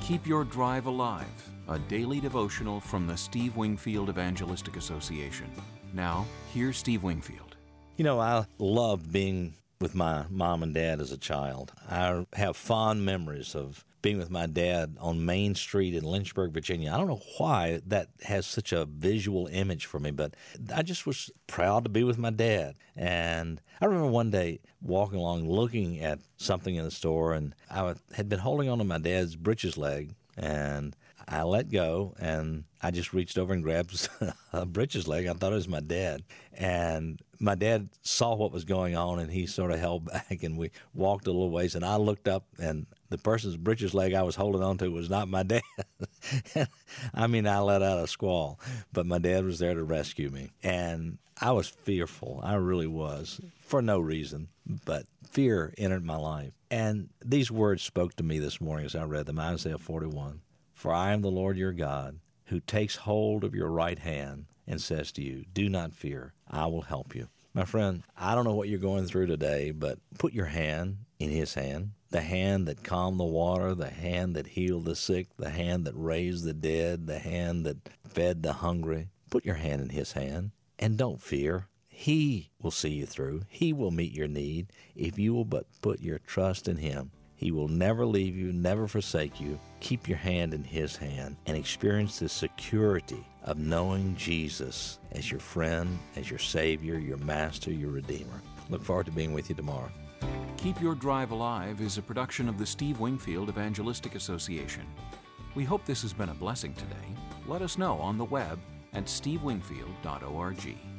Keep Your Drive Alive, a daily devotional from the Steve Wingfield Evangelistic Association. Now, here's Steve Wingfield. You know, I loved being with my mom and dad as a child. I have fond memories of being with my dad on Main Street in Lynchburg, Virginia. I don't know why that has such a visual image for me, but I just was proud to be with my dad. And I remember one day walking along looking at something in the store, and I had been holding on to my dad's breeches leg, and I let go, and I just reached over and grabbed a breeches leg. I thought it was my dad. And my dad saw what was going on, and he sort of held back, and we walked a little ways, and I looked up, and the person's breeches leg I was holding on to was not my dad. I mean, I let out a squall, but my dad was there to rescue me. And I was fearful. I really was, for no reason, but fear entered my life. And these words spoke to me this morning as I read them, Isaiah 41. For I am the Lord your God, who takes hold of your right hand and says to you, do not fear, I will help you. My friend, I don't know what you're going through today, but put your hand in his hand, the hand that calmed the water, the hand that healed the sick, the hand that raised the dead, the hand that fed the hungry. Put your hand in his hand, and don't fear. He will see you through. He will meet your need if you will but put your trust in him. He will never leave you, never forsake you. Keep your hand in his hand and experience the security of knowing Jesus as your friend, as your Savior, your Master, your Redeemer. Look forward to being with you tomorrow. Keep Your Drive Alive is a production of the Steve Wingfield Evangelistic Association. We hope this has been a blessing today. Let us know on the web at stevewingfield.org.